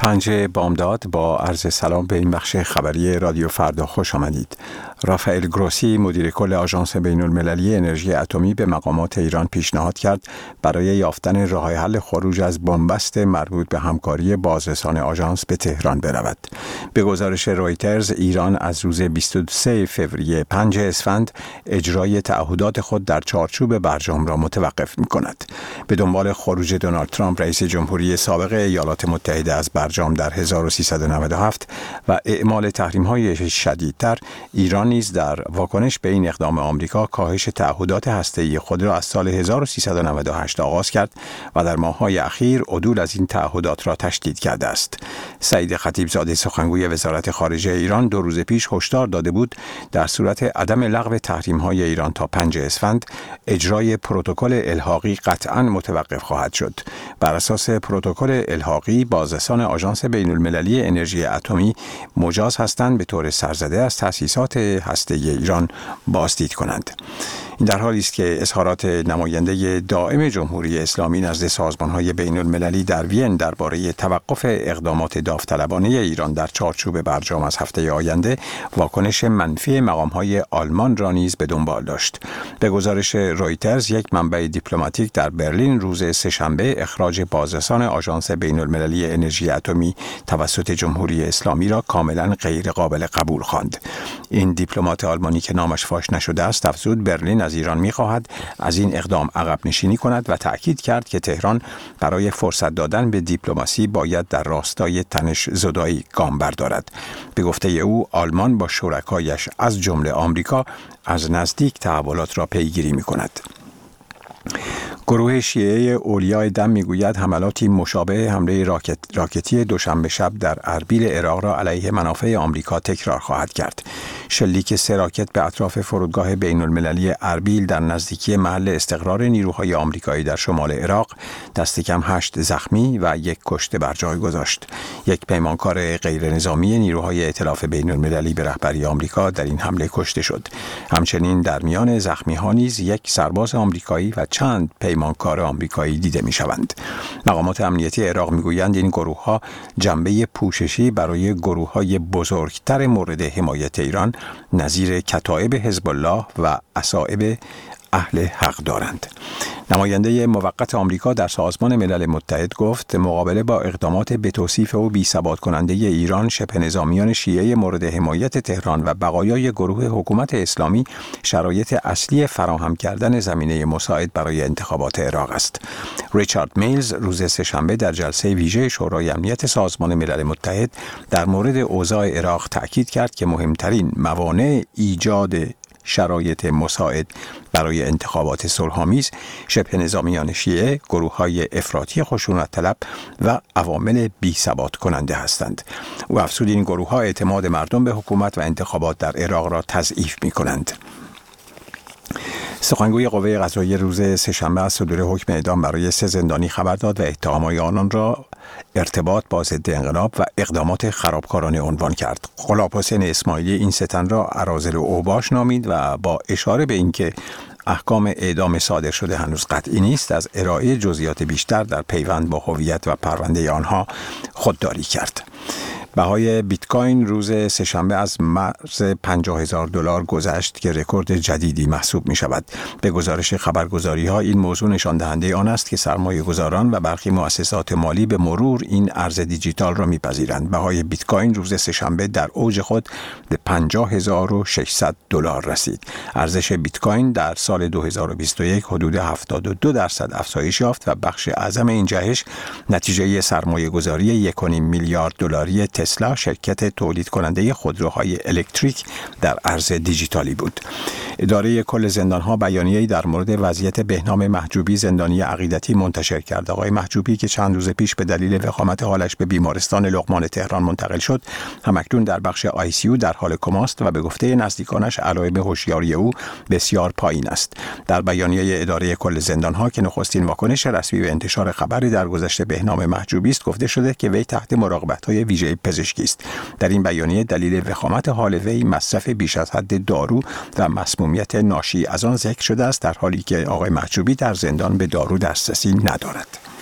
پنج بامداد با عرض سلام به این بخش خبری رادیو فردا خوش آمدید. رافائل گروسی مدیر کل آژانس بین‌المللی انرژی اتمی به مقامات ایران پیشنهاد کرد برای یافتن راه حل خروج از بنبست مربوط به همکاری بازرسان آژانس به تهران برود. به گزارش رویترز، ایران از روز 23 فوریه 5 اسفند اجرای تعهدات خود در چارچوب برجام را متوقف می‌کند. به دنبال خروج دونالد ترامپ رئیس جمهوری سابق ایالات متحده از برجام در 1397 و اعمال تحریم‌های شدیدتر، ایران نیز در واکنش به این اقدام آمریکا کاهش تعهدات هسته‌ای خود را از سال 1398 آغاز کرد و در ماه‌های اخیر عدول از این تعهدات را تشدید کرده است. سعید خطیبزاده سخنگوی وزارت خارجه ایران 2 روز پیش هشدار داده بود در صورت عدم لغو تحریم‌های ایران تا 5 اسفند اجرای پروتکل الحاقی قطعاً متوقف خواهد شد. بر اساس پروتکل الحاقی بازرسان آژانس بین‌المللی انرژی اتمی مجاز هستند به طور سرزده از تأسیسات هسته‌ای ایران بازدید کنند. این در حالی است که اظهارات نماینده دائم جمهوری اسلامی نزد سازمان‌های بین‌المللی در وین درباره توقف اقدامات داوطلبانه ایران در چارچوب برجام از هفته آینده واکنش منفی مقام‌های آلمان را نیز به دنبال داشت. به گزارش رویترز، یک منبع دیپلماتیک در برلین روز سه‌شنبه اخراج بازرسان آژانس بین‌المللی انرژی اتمی توسط جمهوری اسلامی را کاملا غیر قابل قبول خواند. این دیپلمات آلمانی که نامش فاش نشده است افزود برلین از ایران می‌خواهد از این اقدام عقب نشینی کند و تأکید کرد که تهران برای فرصت دادن به دیپلماسی باید در راستای تنش زدایی گام بردارد. به گفته او، آلمان با شرکایش از جمله آمریکا از نزدیک تحولات را پیگیری می‌کند. گروه شیعه اولیای دم میگوید حملاتی مشابه حمله راکتی دوشنبه شب در اربیل عراق را علیه منافع آمریکا تکرار خواهد کرد. شلیک 3 راکت به اطراف فرودگاه بین‌المللی اربیل در نزدیکی محل استقرار نیروهای آمریکایی در شمال عراق دست کم 8 زخمی و 1 کشته بر جای گذاشت. یک پیمانکار غیرنظامی نیروهای ائتلاف بین‌المللی به رهبری آمریکا در این حمله کشته شد. همچنین در میان زخمی‌ها نیز 1 سرباز آمریکایی و چند پیمانکار آمریکایی دیده می‌شوند. مقامات امنیتی عراق می‌گویند این گروه‌ها جنبه پوششی برای گروه‌های بزرگتر مورد حمایت ایران نظیر کتایب حزب الله و اصائب اهل حق دارند. نماینده موقت آمریکا در سازمان ملل متحد گفت مقابله با اقدامات به توصیف او بی‌ثبات کننده ایران، شبه نظامیان شیعه مورد حمایت تهران و بقایای گروه حکومت اسلامی شرایط اصلی فراهم کردن زمینه مساعد برای انتخابات عراق است. ریچارد میلز روز سه‌شنبه در جلسه ویژه شورای امنیت سازمان ملل متحد در مورد اوضاع عراق تأکید کرد که مهمترین موانع ایجاد شرایط مساعد برای انتخابات صلح‌آمیز شبه نظامیان شیعه، گروه‌های افراطی خشونت طلب و عوامل بی‌ثبات کننده هستند. او افزود این گروه‌ها اعتماد مردم به حکومت و انتخابات در عراق را تضعیف می‌کنند. سخنگوی قوه قضاییه روز سه‌شنبه از صدور حکم اعدام برای 3 زندانی خبر داد و اتهام‌های آنان را ارتباط با ضد انقلاب و اقدامات خرابکارانه عنوان کرد. غلاب حسین اسماعیلی این 3 تن را اراذل اوباش نامید و با اشاره به اینکه احکام اعدام صادر شده هنوز قطعی نیست، از ارائه جزئیات بیشتر در پیوند با هویت و پرونده آنها خودداری کرد. بهای بیت کوین روز سه‌شنبه از مرز $50,000 گذشت که رکورد جدیدی محسوب می شود. به گزارش خبرگزاری‌ها این موضوع نشان دهنده آن است که سرمایه‌گذاران و برخی مؤسسات مالی به مرور این ارز دیجیتال را می‌پذیرند. بهای بیت کوین روز سه‌شنبه در اوج خود به $50,600 رسید. ارزش بیت کوین در سال 2021 حدود 72% افزایش یافت و بخش اعظم این جهش نتیجه سرمایه‌گذاری $1.5 میلیارد تسلا، شرکت تولید کننده خودروهای الکتریک، در ارز دیجیتالی بود. اداره کل زندان‌ها بیانیه‌ای در مورد وضعیت بهنام محجوبی، زندانی عقیدتی، منتشر کرد. آقای محجوبی که چند روز پیش به دلیل وخامت حالش به بیمارستان لقمان تهران منتقل شد، همکنون در بخش ICU در حال کماست و به گفته نزدیکانش علائم هوشیاری او بسیار پایین است. در بیانیه اداره کل زندان‌ها که نخستین واکنش رسمی به انتشار خبری درگذشت بهنام محجوبی است، گفته شده که وی تحت مراقبت‌های ویژه پزشکی است. در این بیانیه دلیل وخامت حال وی مصرف بیش از حد دارو و مسمومیت ناشی از آن ذکر شده است، در حالی که آقای محجوبی در زندان به دارو دسترسی ندارد.